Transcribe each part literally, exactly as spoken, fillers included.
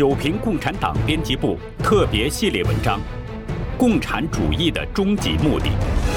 九评共产党编辑部特别系列文章《共产主义的终极目的》。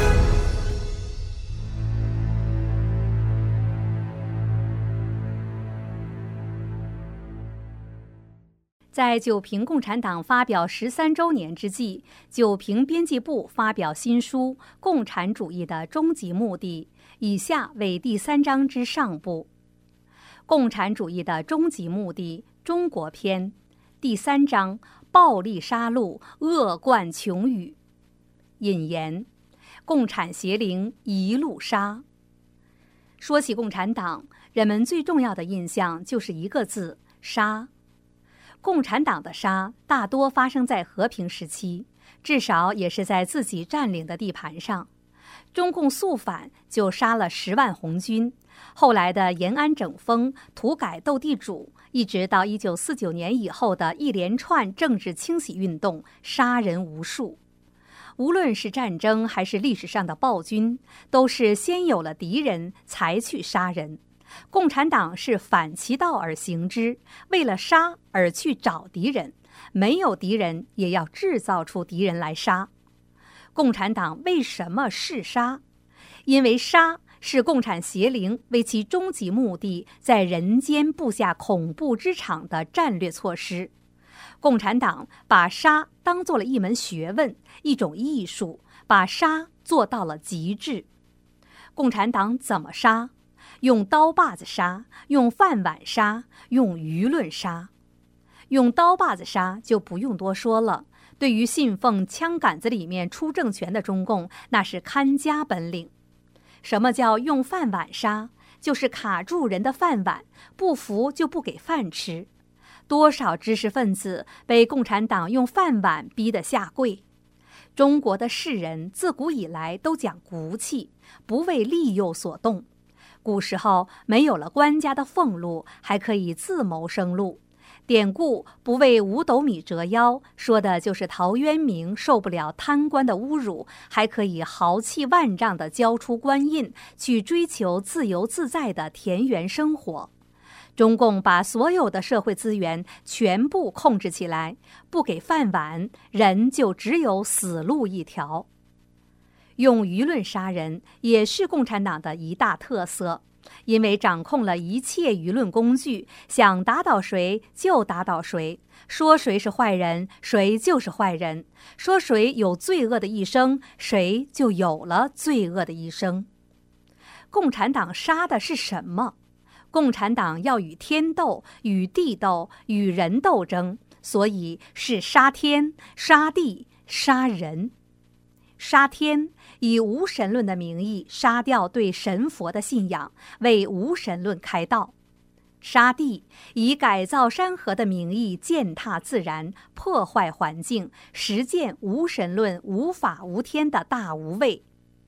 在九评共产党发表十三周年之际，九评编辑部发表新书《共产主义的终极目的》，以下为第三章之上部。共产主义的终极目的中国篇，第三章：暴力杀戮，恶贯穷语。引言：共产邪灵一路杀。说起共产党，人们最重要的印象就是一个字：杀。共产党的杀大多发生在和平时期，至少也是在自己占领的地盘上。中共肃反就杀了十万红军，后来的延安整风、土改斗地主，一直到一九四九年以后的一连串政治清洗运动，杀人无数。无论是战争还是历史上的暴君，都是先有了敌人才去杀人。共产党是反其道而行之，为了杀而去找敌人，没有敌人也要制造出敌人来杀。共产党为什么是杀？因为杀是共产邪灵为其终极目的在人间布下恐怖之场的战略措施。共产党把杀当作了一门学问，一种艺术，把杀做到了极致。共产党怎么杀？用刀把子杀，用饭碗杀，用舆论杀。用刀把子杀就不用多说了，对于信奉枪杆子里面出政权的中共，那是看家本领。什么叫用饭碗杀？就是卡住人的饭碗，不服就不给饭吃。多少知识分子被共产党用饭碗逼得下跪。中国的士人自古以来都讲骨气，不为利诱所动。古时候没有了官家的俸禄，还可以自谋生路。典故不为五斗米折腰，说的就是陶渊明受不了贪官的侮辱，还可以豪气万丈地交出官印，去追求自由自在的田园生活。中共把所有的社会资源全部控制起来，不给饭碗，人就只有死路一条。用舆论杀人也是共产党的一大特色，因为掌控了一切舆论工具，想打倒谁就打倒谁，说谁是坏人，谁就是坏人，说谁有罪恶的一生，谁就有了罪恶的一生。共产党杀的是什么？共产党要与天斗，与地斗，与人斗争，所以是杀天、杀地、杀人。杀天，以无神论的名义杀掉对神佛的信仰，为无神论开道；杀地，以改造山河的名义践踏自然，破坏环境，实践无神论无法无天的大无畏。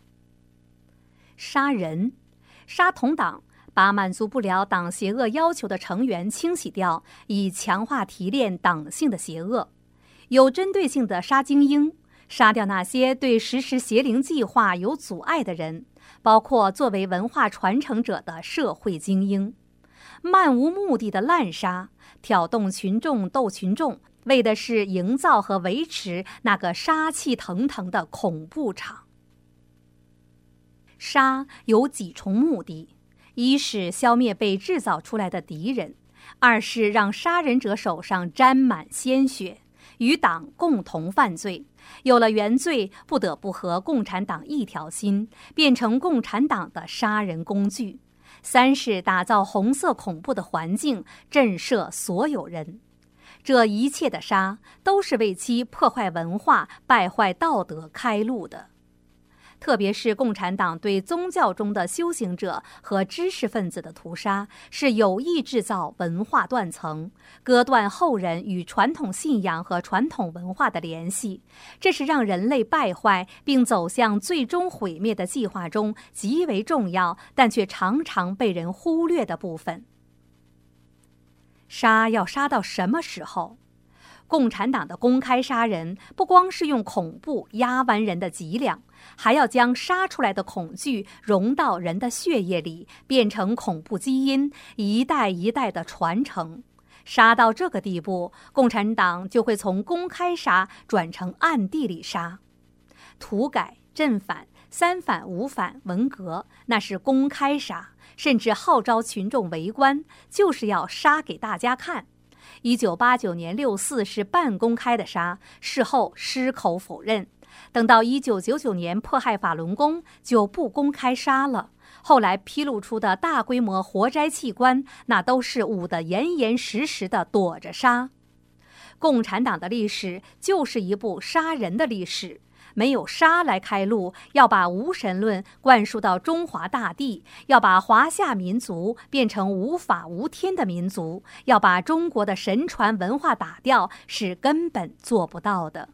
杀人，杀同党，把满足不了党邪恶要求的成员清洗掉，以强化提炼党性的邪恶。有针对性的杀精英，杀掉那些对实施邪灵计划有阻碍的人，包括作为文化传承者的社会精英。漫无目的的滥杀，挑动群众斗群众，为的是营造和维持那个杀气腾腾的恐怖场。杀有几重目的：一是消灭被制造出来的敌人，二是让杀人者手上沾满鲜血，与党共同犯罪，有了原罪，不得不和共产党一条心，变成共产党的杀人工具。三是打造红色恐怖的环境，震慑所有人。这一切的杀，都是为其破坏文化、败坏道德开路的。特别是共产党对宗教中的修行者和知识分子的屠杀，是有意制造文化断层，割断后人与传统信仰和传统文化的联系。这是让人类败坏并走向最终毁灭的计划中极为重要，但却常常被人忽略的部分。杀要杀到什么时候？共产党的公开杀人，不光是用恐怖压弯人的脊梁，还要将杀出来的恐惧融到人的血液里，变成恐怖基因，一代一代的传承。 杀到这个地步，共产党就会从公开杀转成暗地里杀。土改、镇反、三反五反、文革，那是公开杀，甚至号召群众围观，就是要杀给大家看。一九八九年六四是半公开的杀，事后矢口否认。等到一九九九年迫害法轮功，就不公开杀了。后来披露出的大规模活摘器官，那都是捂得严严实实的躲着杀。共产党的历史就是一部杀人的历史，没有杀来开路，要把无神论灌输到中华大地，要把华夏民族变成无法无天的民族，要把中国的神传文化打掉，是根本做不到的。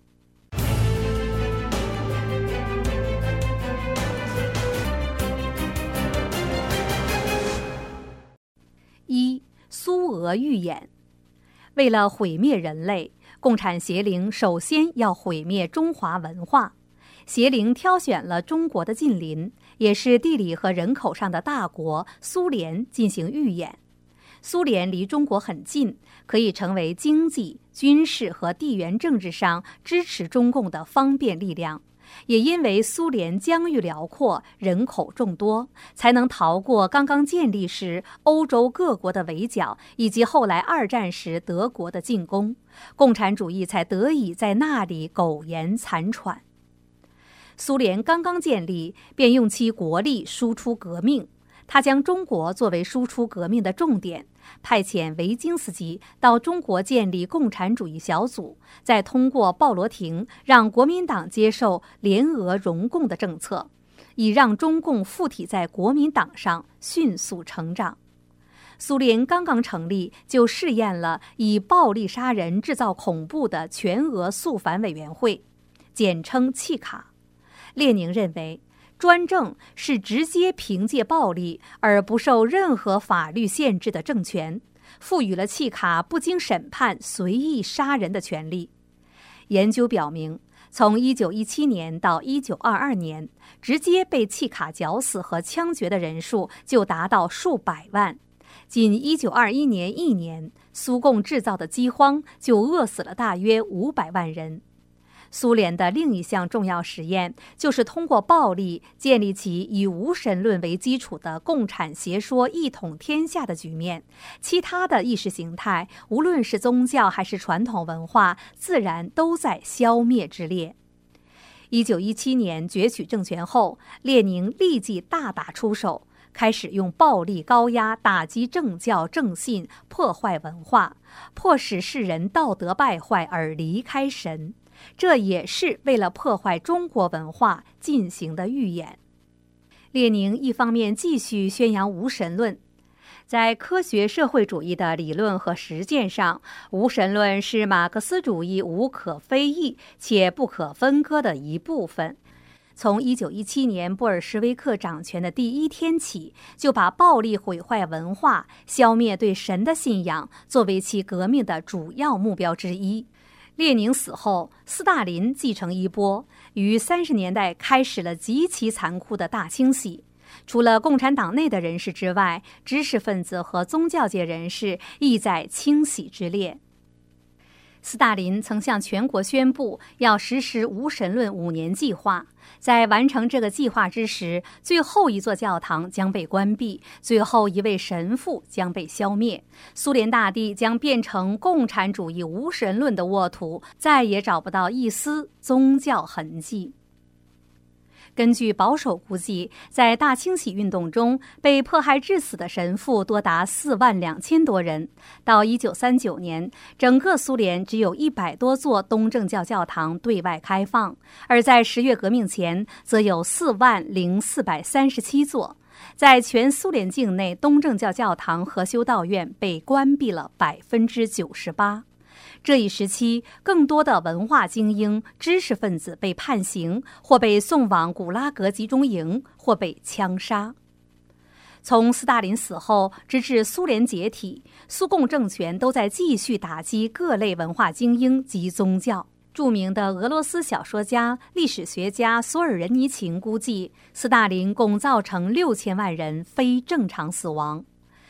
一、苏俄预演。为了毁灭人类，共产邪灵首先要毁灭中华文化。邪灵挑选了中国的近邻，也是地理和人口上的大国苏联进行预演。苏联离中国很近，可以成为经济、军事和地缘政治上支持中共的方便力量。也因为苏联疆域辽阔，人口众多，才能逃过刚刚建立时欧洲各国的围剿，以及后来二战时德国的进攻，共产主义才得以在那里苟延残喘。苏联刚刚建立，便用其国力输出革命。他将中国作为输出革命的重点，派遣维京斯基到中国建立共产主义小组，再通过鲍罗廷让国民党接受联俄容共的政策，以让中共附体在国民党上迅速成长。苏联刚刚成立，就试验了以暴力杀人制造恐怖的全俄肃反委员会，简称契卡。列宁认为，专政是直接凭借暴力而不受任何法律限制的政权，赋予了契卡不经审判随意杀人的权利。研究表明，从一九一七年到一九二二年，直接被契卡绞死和枪决的人数就达到数百万。仅一九二一年一年，苏共制造的饥荒就饿死了大约五百万人。苏联的另一项重要实验，就是通过暴力建立起以无神论为基础的共产邪说一统天下的局面，其他的意识形态，无论是宗教还是传统文化，自然都在消灭之列。一九一七年攫取政权后，列宁立即大打出手，开始用暴力高压打击政教正信，破坏文化，迫使世人道德败坏而离开神。这也是为了破坏中国文化进行的预演。列宁一方面继续宣扬无神论，在科学社会主义的理论和实践上，无神论是马克思主义无可非议且不可分割的一部分。从一九一七年布尔什维克掌权的第一天起，就把暴力毁坏文化、消灭对神的信仰作为其革命的主要目标之一。列宁死后，斯大林继承衣钵，于三十年代开始了极其残酷的大清洗。除了共产党内的人士之外，知识分子和宗教界人士亦在清洗之列。斯大林曾向全国宣布要实施无神论五年计划，在完成这个计划之时，最后一座教堂将被关闭，最后一位神父将被消灭，苏联大地将变成共产主义无神论的沃土，再也找不到一丝宗教痕迹。根据保守估计，在大清洗运动中被迫害致死的神父多达四万两千多人。到一九三九年，整个苏联只有一百多座东正教教堂对外开放，而在十月革命前，则有四万零四百三十七座。在全苏联境内，东正教教堂和修道院被关闭了百分之九十八。这一时期，更多的文化精英、知识分子被判刑，或被送往古拉格集中营，或被枪杀。从斯大林死后直至苏联解体，苏共政权都在继续打击各类文化精英及宗教。著名的俄罗斯小说家、历史学家索尔仁尼琴估计，斯大林共造成六千万人非正常死亡。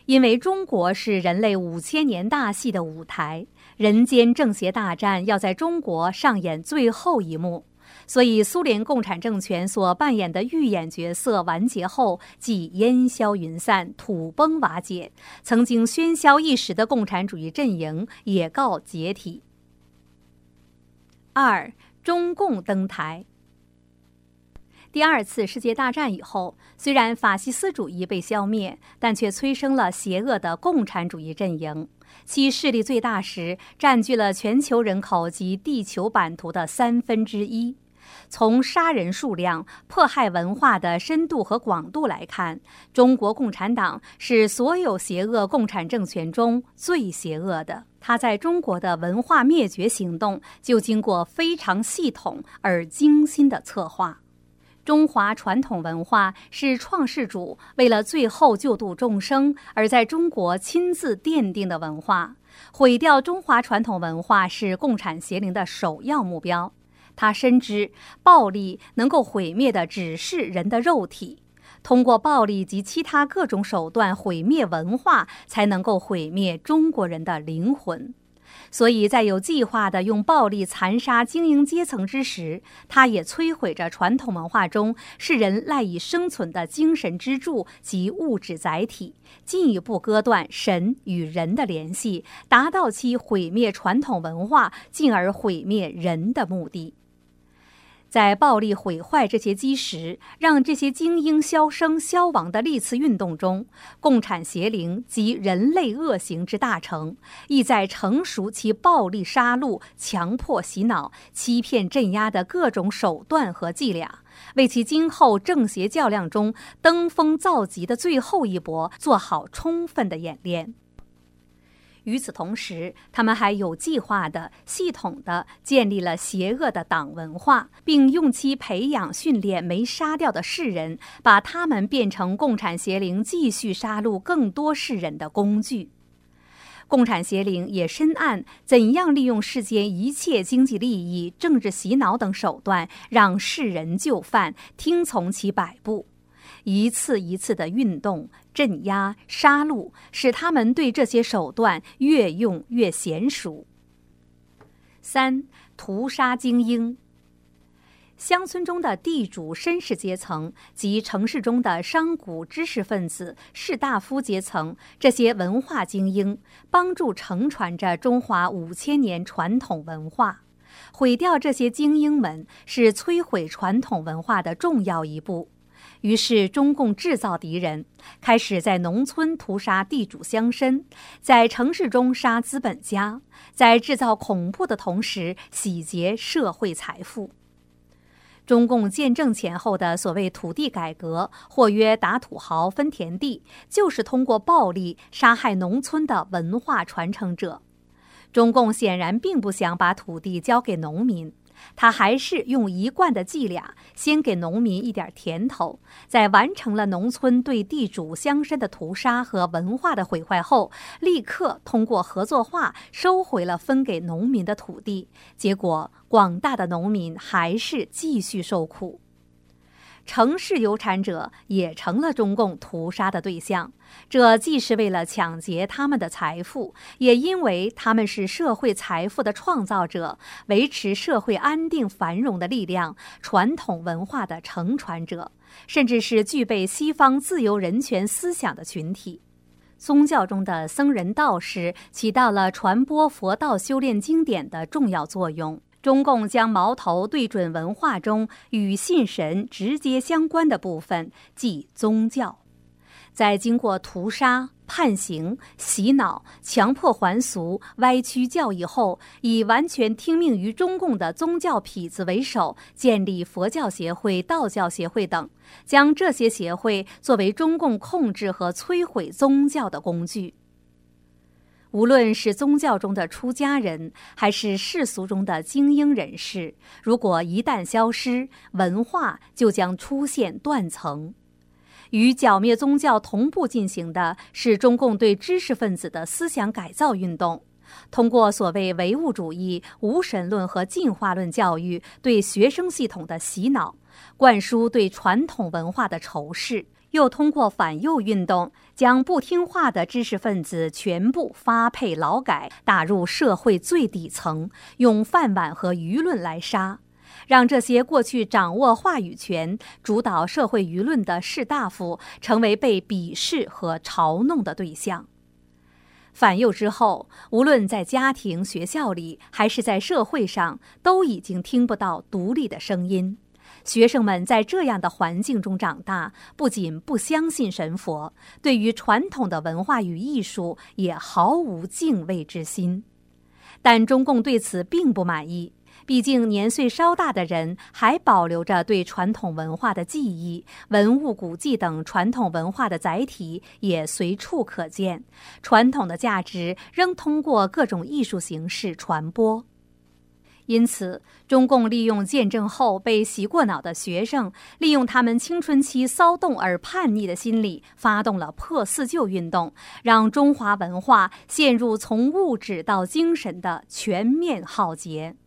因为中国是人类五千年大戏的舞台，人间正邪大战要在中国上演最后一幕，所以苏联共产政权所扮演的预演角色完结后即烟消云散，土崩瓦解，曾经喧嚣一时的共产主义阵营也告解体。二、中共登台。第二次世界大战以后，虽然法西斯主义被消灭，但却催生了邪恶的共产主义阵营，其势力最大时占据了全球人口及地球版图的三分之一。从杀人数量、迫害文化的深度和广度来看，中国共产党是所有邪恶共产政权中最邪恶的。它在中国的文化灭绝行动就经过非常系统而精心的策划。中华传统文化是创世主为了最后救度众生而在中国亲自奠定的文化，毁掉中华传统文化是共产邪灵的首要目标。他深知暴力能够毁灭的只是人的肉体，通过暴力及其他各种手段毁灭文化，才能够毁灭中国人的灵魂。所以在有计划地用暴力残杀精英阶层之时，他也摧毁着传统文化中世人赖以生存的精神支柱及物质载体，进一步割断神与人的联系，达到其毁灭传统文化进而毁灭人的目的。在暴力毁坏这些基石，让这些精英销声消亡的历次运动中，共产邪灵及人类恶行之大成，意在成熟其暴力杀戮、强迫洗脑、欺骗镇压的各种手段和伎俩，为其今后正邪较量中登峰造极的最后一搏做好充分的演练。与此同时，他们还有计划地、系统地建立了邪恶的党文化，并用其培养训练没杀掉的世人，把他们变成共产邪灵继续杀戮更多世人的工具。共产邪灵也深谙怎样利用世间一切经济利益、政治洗脑等手段，让世人就范，听从其摆布。一次一次的运动、镇压、杀戮，使他们对这些手段越用越娴熟。三、屠杀精英。乡村中的地主绅士阶层及城市中的商贾知识分子士大夫阶层，这些文化精英帮助承传着中华五千年传统文化。毁掉这些精英们，是摧毁传统文化的重要一步。于是中共制造敌人，开始在农村屠杀地主乡绅，在城市中杀资本家，在制造恐怖的同时洗劫社会财富。中共建政前后的所谓土地改革，或曰打土豪分田地，就是通过暴力杀害农村的文化传承者。中共显然并不想把土地交给农民，他还是用一贯的伎俩，先给农民一点甜头，在完成了农村对地主乡绅的屠杀和文化的毁坏后，立刻通过合作化收回了分给农民的土地，结果广大的农民还是继续受苦。城市有产者也成了中共屠杀的对象，这既是为了抢劫他们的财富，也因为他们是社会财富的创造者，维持社会安定繁荣的力量，传统文化的承传者，甚至是具备西方自由人权思想的群体。宗教中的僧人道士起到了传播佛道修炼经典的重要作用。中共将矛头对准文化中与信神直接相关的部分，即宗教。在经过屠杀、判刑、洗脑、强迫还俗、歪曲教义后，以完全听命于中共的宗教痞子为首，建立佛教协会、道教协会等，将这些协会作为中共控制和摧毁宗教的工具。无论是宗教中的出家人，还是世俗中的精英人士，如果一旦消失，文化就将出现断层。与剿灭宗教同步进行的是中共对知识分子的思想改造运动。 通过所谓唯物主义、无神论和进化论教育对学生系统的洗脑，灌输对传统文化的仇视，又通过反右运动将不听话的知识分子全部发配劳改，打入社会最底层，用饭碗和舆论来杀，让这些过去掌握话语权、主导社会舆论的士大夫成为被鄙视和嘲弄的对象。反右之后，无论在家庭、学校里，还是在社会上，都已经听不到独立的声音。学生们在这样的环境中长大，不仅不相信神佛，对于传统的文化与艺术也毫无敬畏之心。但中共对此并不满意，毕竟年岁稍大的人还保留着对传统文化的记忆，文物古迹等传统文化的载体也随处可见，传统的价值仍通过各种艺术形式传播。因此，中共利用见证后被洗过脑的学生，利用他们青春期骚动而叛逆的心理，发动了破四旧运动，让中华文化陷入从物质到精神的全面浩劫。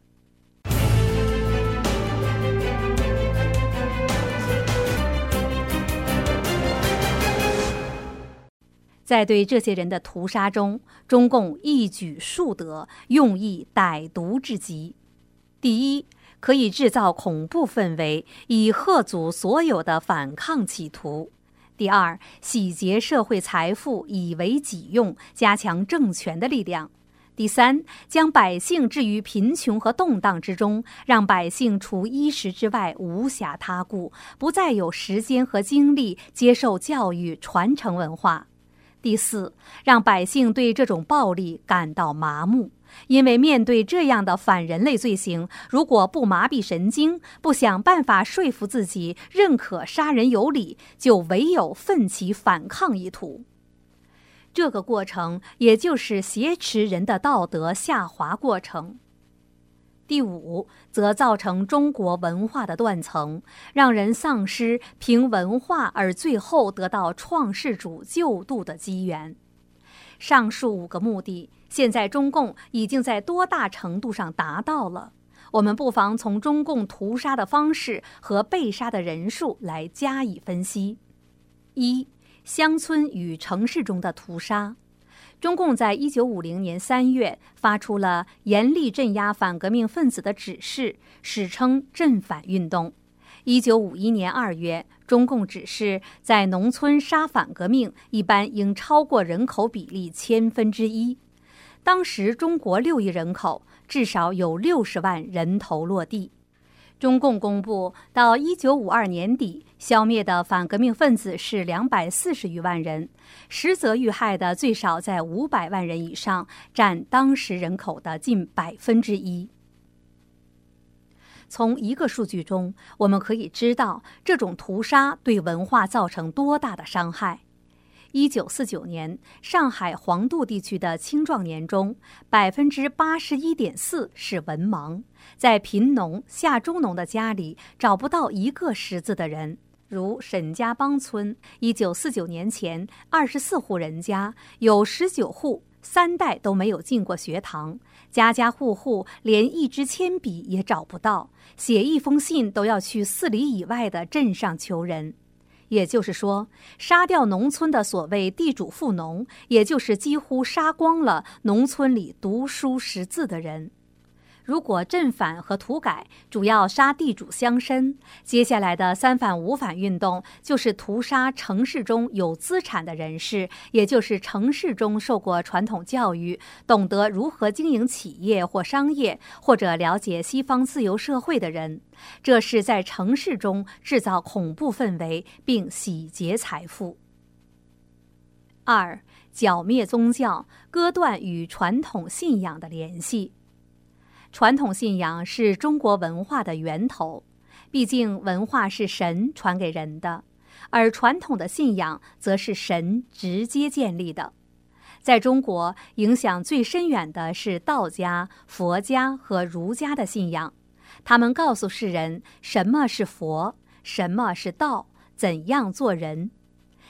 在对这些人的屠杀中，中共一举数得，用意歹毒至极。第一，可以制造恐怖氛围，以吓阻所有的反抗企图；第二，洗劫社会财富，以为己用，加强政权的力量；第三，将百姓置于贫穷和动荡之中，让百姓除衣食之外无暇他顾，不再有时间和精力接受教育、传承文化；第四，让百姓对这种暴力感到麻木。因为面对这样的反人类罪行，如果不麻痹神经，不想办法说服自己认可杀人有理，就唯有奋起反抗一途。这个过程也就是挟持人的道德下滑过程。第五，则造成中国文化的断层，让人丧失凭文化而最后得到创世主救度的机缘。上述五个目的，现在中共已经在多大程度上达到了？我们不妨从中共屠杀的方式和被杀的人数来加以分析。一、乡村与城市中的屠杀。中共在一九五零年三月发出了严厉镇压反革命分子的指示，史称镇反运动。一九五一年二月，中共指示在农村杀反革命，一般应超过人口比例千分之一。当时中国六亿人口，至少有六十万人头落地。中共公布，到一九五二年底，消灭的反革命分子是两百四十余万人，实则遇害的最少在五百万人以上，占当时人口的近百分之一。从一个数据中，我们可以知道这种屠杀对文化造成多大的伤害。一九四九年，上海黄渡地区的青壮年中，百分之八十一点四是文盲，在贫农、下中农的家里找不到一个识字的人。如沈家浜村，一九四九年前，二十四户人家，有十九户三代都没有进过学堂，家家户户连一支铅笔也找不到，写一封信都要去四里以外的镇上求人。也就是说，杀掉农村的所谓地主富农，也就是几乎杀光了农村里读书识字的人。如果镇反和土改主要杀地主乡绅，接下来的三反五反运动就是屠杀城市中有资产的人士，也就是城市中受过传统教育，懂得如何经营企业或商业，或者了解西方自由社会的人。这是在城市中制造恐怖氛围，并洗劫财富。二、剿灭宗教，割断与传统信仰的联系。传统信仰是中国文化的源头，毕竟文化是神传给人的，而传统的信仰则是神直接建立的。在中国，影响最深远的是道家、佛家和儒家的信仰，他们告诉世人什么是佛，什么是道，怎样做人。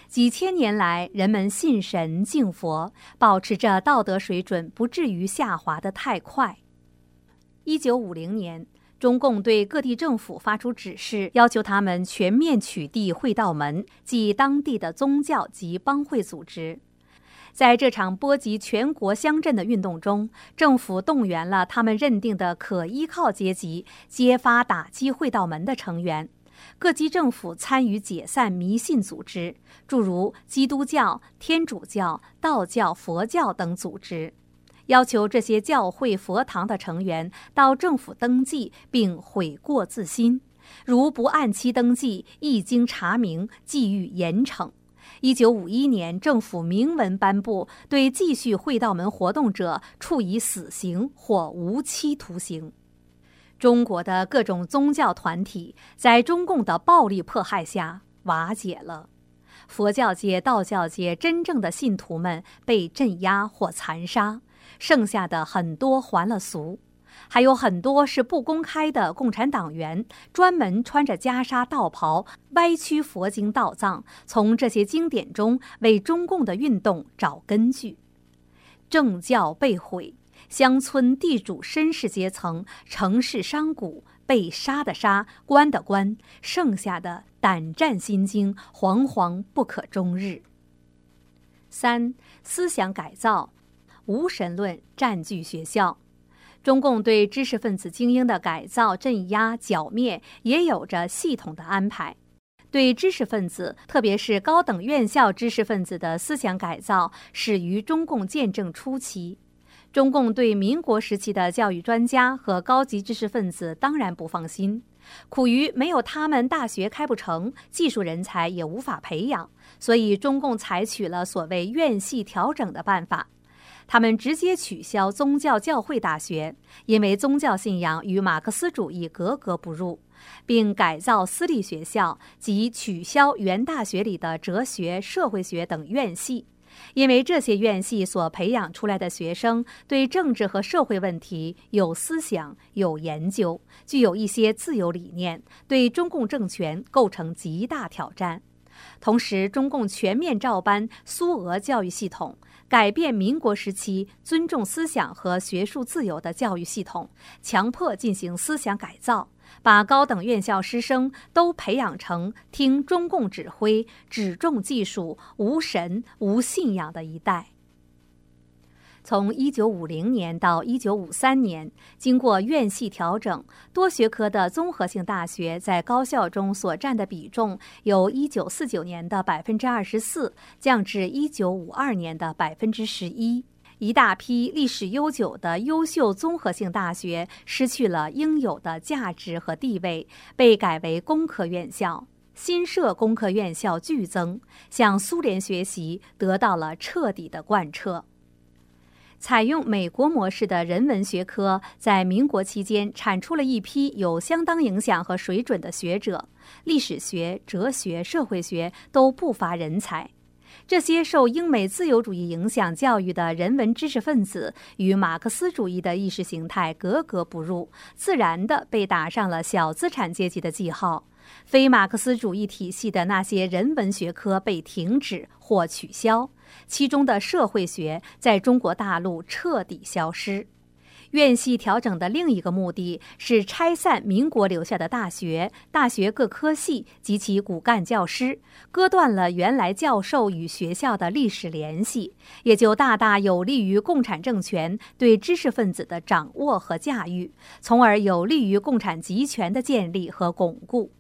几千年来，人们信神敬佛，保持着道德水准不至于下滑得太快。一九五零年，中共对各地政府发出指示，要求他们全面取缔会道门，即当地的宗教及帮会组织。在这场波及全国乡镇的运动中，政府动员了他们认定的可依靠阶级，揭发打击会道门的成员。各级政府参与解散迷信组织，诸如基督教、天主教、道教、佛教等组织，要求这些教会佛堂的成员到政府登记并悔过自新，如不按期登记，一经查明，即予严惩。一九五一年，政府明文颁布，对继续会道门活动者处以死刑或无期徒刑。中国的各种宗教团体在中共的暴力迫害下瓦解了，佛教界、道教界真正的信徒们被镇压或残杀，剩下的很多还了俗，还有很多是不公开的共产党员，专门穿着袈裟道袍，歪曲佛经道藏，从这些经典中为中共的运动找根据。政教被毁，乡村地主绅士阶层、城市商贾被杀的杀，关的关，剩下的胆战心惊，惶惶不可终日。三、思想改造，无神论占据学校。中共对知识分子精英的改造、镇压、剿灭也有着系统的安排。对知识分子，特别是高等院校知识分子的思想改造，始于中共建政初期。中共对民国时期的教育专家和高级知识分子当然不放心，苦于没有他们大学开不成，技术人才也无法培养，所以中共采取了所谓院系调整的办法。他们直接取消宗教教会大学，因为宗教信仰与马克思主义格格不入，并改造私立学校，即取消原大学里的哲学、社会学等院系。因为这些院系所培养出来的学生对政治和社会问题有思想、有研究，具有一些自由理念，对中共政权构成极大挑战。同时，中共全面照搬苏俄教育系统，改变民国时期尊重思想和学术自由的教育系统，强迫进行思想改造，把高等院校师生都培养成听中共指挥、只重技术、无神无信仰的一代。从一九五零年到一九五三年，经过院系调整，多学科的综合性大学在高校中所占的比重由一九四九年的百分之二十四降至一九五二年的百分之十一。一大批历史悠久的优秀综合性大学失去了应有的价值和地位，被改为工科院校。新设工科院校剧增，向苏联学习得到了彻底的贯彻。采用美国模式的人文学科在民国期间产出了一批有相当影响和水准的学者，历史学、哲学、社会学都不乏人才。这些受英美自由主义影响教育的人文知识分子与马克思主义的意识形态格格不入，自然地被打上了小资产阶级的记号。非马克思主义体系的那些人文学科被停止或取消，其中的社会学在中国大陆彻底消失。院系调整的另一个目的是拆散民国留下的大学、大学各科系及其骨干教师，割断了原来教授与学校的历史联系，也就大大有利于共产政权对知识分子的掌握和驾驭，从而有利于共产集权的建立和巩固。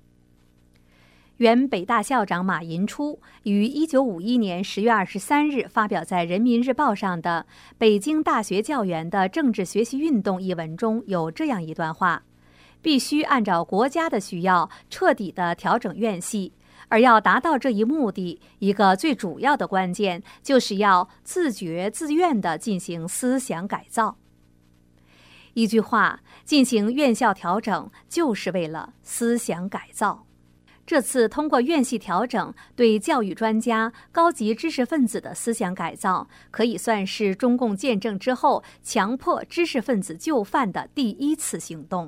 原北大校长马寅初于一九五一年十月二十三日发表在《人民日报》上的《北京大学教员的政治学习运动》一文中有这样一段话：必须按照国家的需要彻底地调整院系，而要达到这一目的，一个最主要的关键就是要自觉自愿地进行思想改造。一句话，进行院校调整就是为了思想改造。这次通过院系调整对教育专家、高级知识分子的思想改造，可以算是中共建政之后强迫知识分子就范的第一次行动。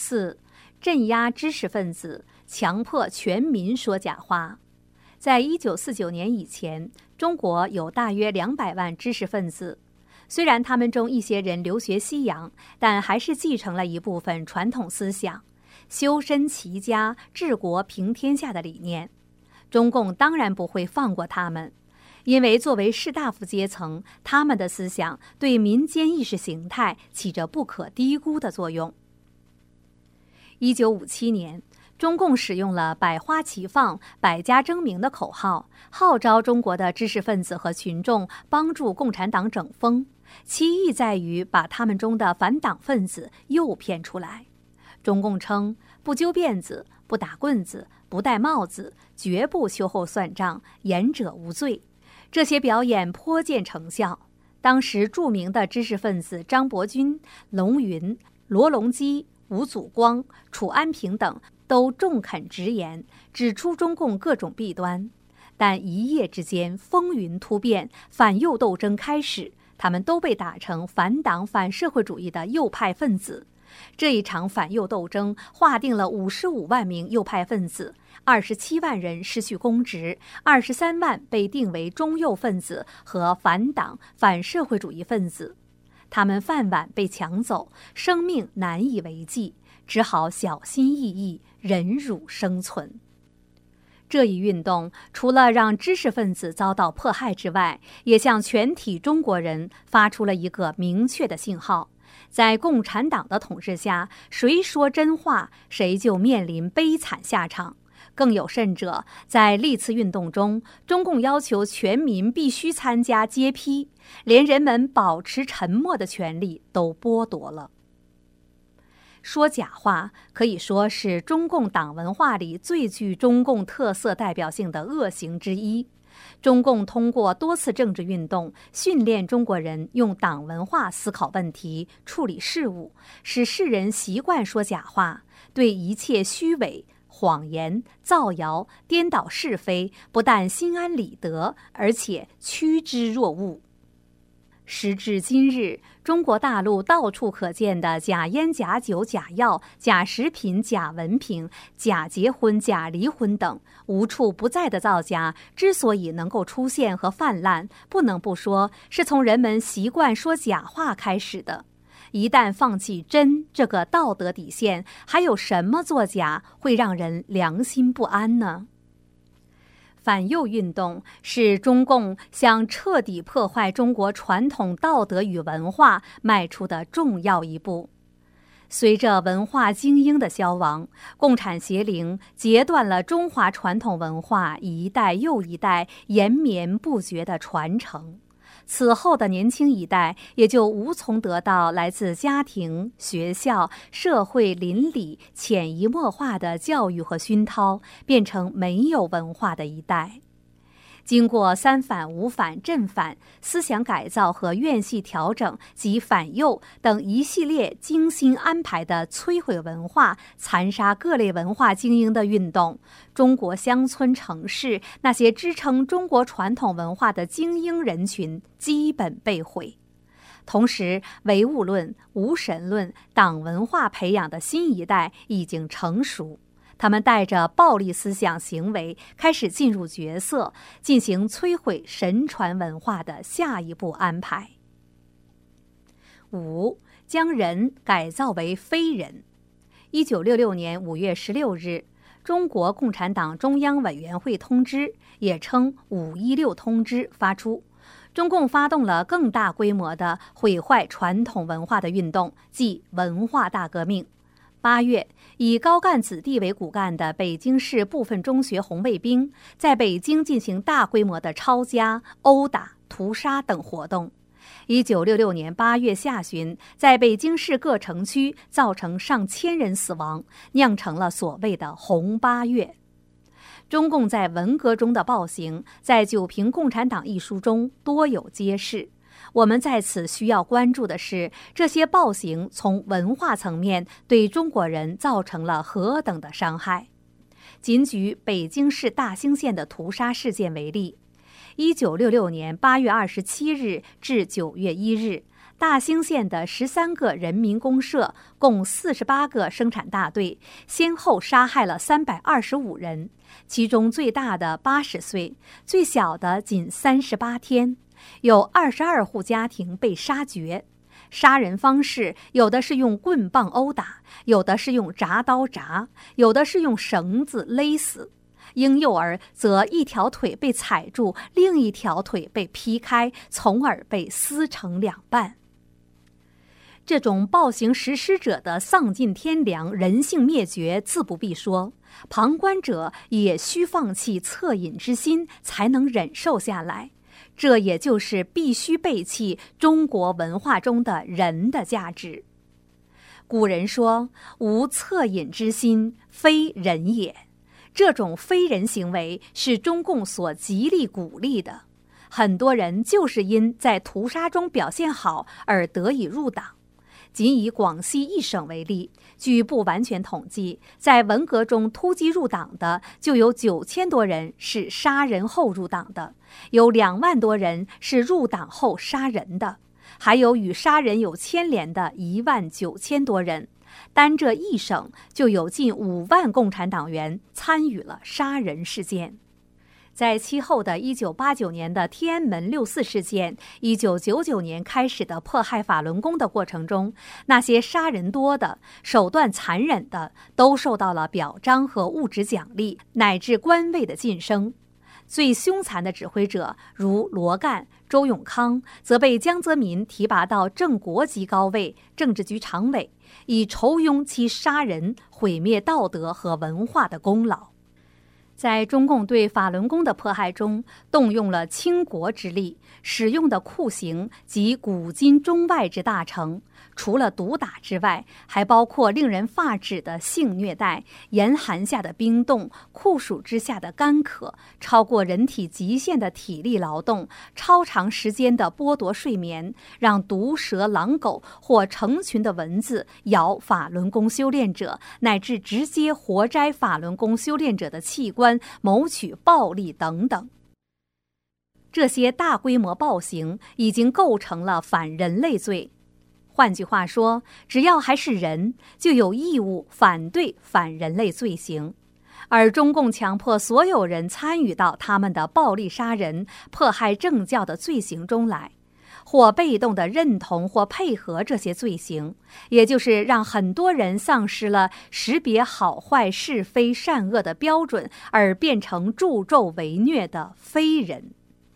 四、镇压知识分子，强迫全民说假话。在一九四九年以前，中国有大约两百万知识分子。虽然他们中一些人留学西洋，但还是继承了一部分传统思想，修身齐家、治国平天下的理念。中共当然不会放过他们，因为作为士大夫阶层，他们的思想对民间意识形态起着不可低估的作用。一九五七年，中共使用了百花齐放、百家争鸣的口号，号召中国的知识分子和群众帮助共产党整风，其意在于把他们中的反党分子诱骗出来。中共称，不揪辫子，不打棍子，不戴帽子，绝不秋后算账，言者无罪。这些表演颇见成效。当时著名的知识分子张伯钧、龙云、罗隆基、吴祖光、楚安平等都中肯直言，指出中共各种弊端。但一夜之间风云突变，反右斗争开始，他们都被打成反党反社会主义的右派分子。这一场反右斗争划定了五十五万名右派分子，二十七万人失去公职，二十三万被定为中右分子和反党反社会主义分子。他们饭碗被抢走，生命难以为继，只好小心翼翼，忍辱生存。这一运动除了让知识分子遭到迫害之外，也向全体中国人发出了一个明确的信号：在共产党的统治下，谁说真话，谁就面临悲惨下场。更有甚者，在历次运动中，中共要求全民必须参加揭批，连人们保持沉默的权利都剥夺了。说假话可以说是中共党文化里最具中共特色代表性的恶行之一。中共通过多次政治运动，训练中国人用党文化思考问题、处理事务，使世人习惯说假话，对一切虚伪、谎言、造谣、颠倒是非，不但心安理得，而且趋之若鹜。时至今日，中国大陆到处可见的假烟、假酒、假药、假食品、假文凭、假结婚、假离婚等无处不在的造假，之所以能够出现和泛滥，不能不说是从人们习惯说假话开始的。一旦放弃真这个道德底线，还有什么作假会让人良心不安呢？反右运动是中共向彻底破坏中国传统道德与文化迈出的重要一步。随着文化精英的消亡，共产邪灵截断了中华传统文化一代又一代延绵不绝的传承。此后的年轻一代也就无从得到来自家庭、学校、社会邻里潜移默化的教育和熏陶，变成没有文化的一代。经过三反五反正反、思想改造和院系调整及反右等一系列精心安排的摧毁文化、残杀各类文化精英的运动，中国乡村城市那些支撑中国传统文化的精英人群基本被毁。同时，唯物论、无神论、党文化培养的新一代已经成熟。他们带着暴力思想行为开始进入角色，进行摧毁神传文化的下一步安排。五、将人改造为非人。一九六六年五月十六日，中国共产党中央委员会通知，也称五一六通知发出，中共发动了更大规模的毁坏传统文化的运动，即文化大革命。八月，以高干子弟为骨干的北京市部分中学红卫兵在北京进行大规模的抄家、殴打、屠杀等活动。一九六六年八月下旬，在北京市各城区造成上千人死亡，酿成了所谓的红八月。中共在文革中的暴行，在《九评共产党》一书中多有揭示。我们在此需要关注的是，这些暴行从文化层面对中国人造成了何等的伤害。仅举北京市大兴县的屠杀事件为例，一九六六年八月二十七日至九月一日， 大兴县的十三个人民公社共四十八个生产大队，先后杀害了三百二十五人，其中最大的八十岁，最小的仅三十八天，有二十二户家庭被杀绝。杀人方式有的是用棍棒殴打，有的是用铡刀铡，有的是用绳子勒死。婴幼儿则一条腿被踩住，另一条腿被劈开，从而被撕成两半。这种暴行实施者的丧尽天良、人性灭绝自不必说，旁观者也需放弃恻隐之心，才能忍受下来。这也就是必须背弃中国文化中的人的价值。古人说：“无恻隐之心，非人也。”这种非人行为是中共所极力鼓励的。很多人就是因在屠杀中表现好而得以入党。仅以广西一省为例，据不完全统计，在文革中突击入党的就有九千多人是杀人后入党的，有两万多人是入党后杀人的，还有与杀人有牵连的一万九千多人。单这一省就有近五万共产党员参与了杀人事件。在其后的一九八九年的天安门六四事件，一九九九年开始的迫害法轮功的过程中，那些杀人多的、手段残忍的，都受到了表彰和物质奖励，乃至官位的晋升。最凶残的指挥者如罗干、周永康，则被江泽民提拔到正国级高位政治局常委，以酬庸其杀人、毁灭道德和文化的功劳。在中共对法轮功的迫害中，动用了倾国之力，使用的酷刑及古今中外之大成，除了毒打之外，还包括令人发指的性虐待、严寒下的冰冻、酷暑之下的干渴、超过人体极限的体力劳动、超长时间的剥夺睡眠，让毒蛇、狼狗或成群的蚊子咬法轮功修炼者，乃至直接活摘法轮功修炼者的器官，谋取暴利等等。这些大规模暴行已经构成了反人类罪。换句话说，只要还是人，就有义务反对反人类罪行。而中共强迫所有人参与到他们的暴力杀人、迫害政教的罪行中来，或被动地认同或配合这些罪行，也就是让很多人丧失了识别好坏是非善恶的标准，而变成助纣为虐的非人。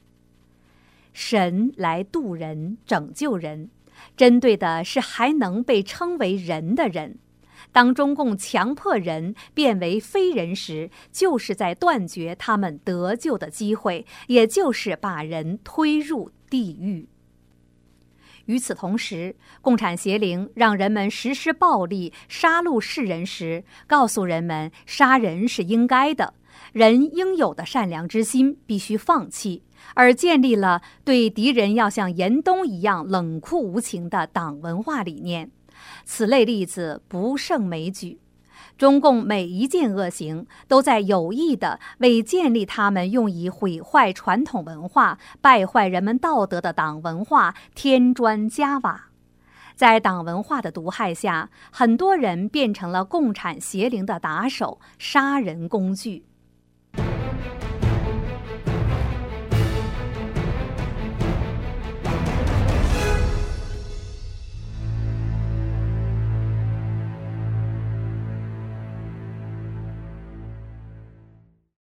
神来渡人、拯救人，针对的是还能被称为人的人。当中共强迫人变为非人时，就是在断绝他们得救的机会，也就是把人推入地狱。与此同时，共产邪灵让人们实施暴力杀戮世人时，告诉人们杀人是应该的，人应有的善良之心必须放弃，而建立了对敌人要像严冬一样冷酷无情的党文化理念。此类例子不胜枚举。中共每一件恶行都在有意地为建立他们用以毁坏传统文化、败坏人们道德的党文化添砖加瓦。在党文化的毒害下，很多人变成了共产邪灵的打手、杀人工具。